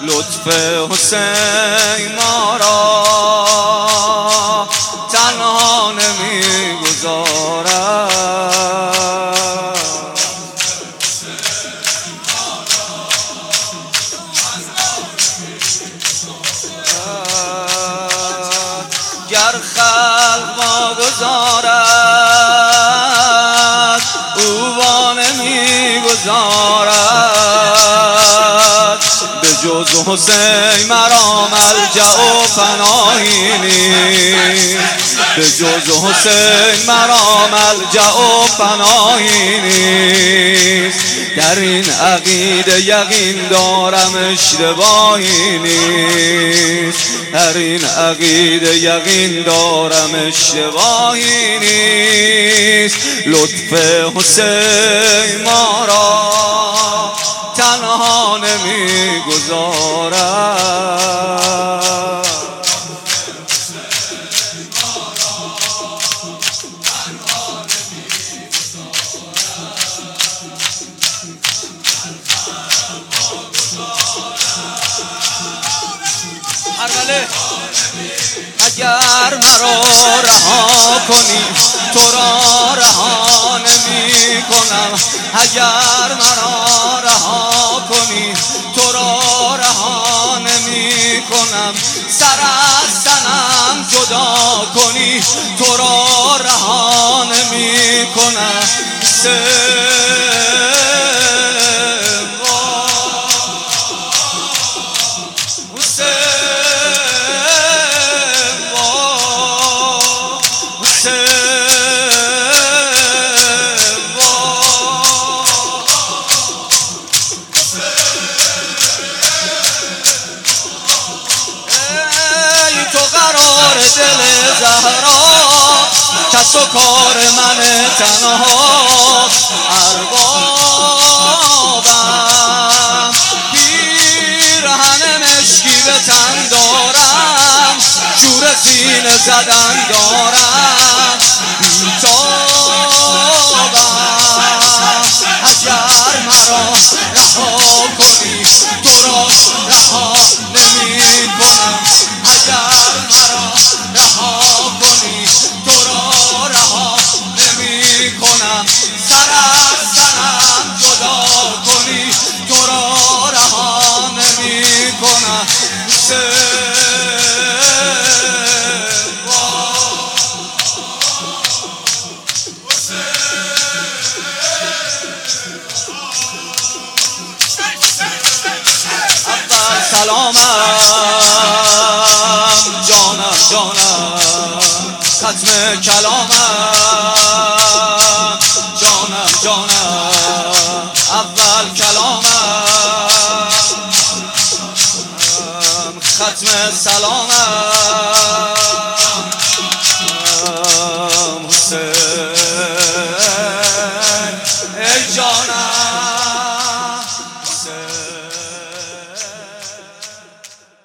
لطف حسین ما را تنها نمیگذارد. گر خلق واگذارد او وا نمیگذارد. به جز حسین مرا ملجأ و پناهی نیست، به جز حسین مرا ملجأ و پناهی نیست. در این عقیده یقین دارم اشتباهی نیست، در این عقیده یقین دارم اشتباهی نیست. لطف حسین ما را تنها نمیگذارد. اگر مرا رها کنی تو را رها نمی کنم، اگر مرا رها کنی تو را رها نمی کنم. سر از تنم جدا کنی تو را رها نمی کنم. دل زهرا کس و کار من تنها، اربابم پیرهن مشکی به تن دارم، شور سینه زدن دارم، بیتابم. اگر مرا رها کنی تو را رها نمی کنم، اگر مرا رها کنی تو را رها نمی کنم. سر از تنم جدا کنی تو را رها نمی کنم. اول سلامم جانم جانم، ختم کلامم جانم جانم، اول کلامم ختم سلامم.